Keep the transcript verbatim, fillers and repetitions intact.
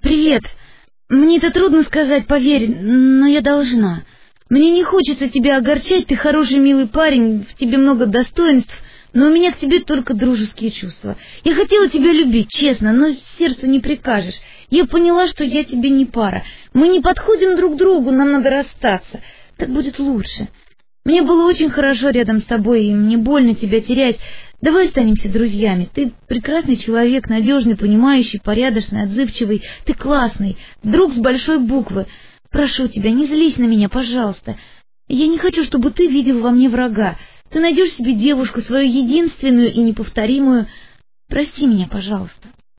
Привет. Мне это трудно сказать, поверь, но я должна. Мне не хочется тебя огорчать, ты хороший, милый парень, в тебе много достоинств, но у меня к тебе только дружеские чувства. Я хотела тебя любить, честно, но сердцу не прикажешь. Я поняла, что я тебе не пара. Мы не подходим друг к другу, нам надо расстаться. Так будет лучше. Мне было очень хорошо рядом с тобой, и мне больно тебя терять. Давай останемся друзьями. Ты прекрасный человек, надежный, понимающий, порядочный, отзывчивый. Ты классный, друг с большой буквы. Прошу тебя, не злись на меня, пожалуйста. Я не хочу, чтобы ты видел во мне врага. Ты найдешь себе девушку, свою единственную и неповторимую. Прости меня, пожалуйста.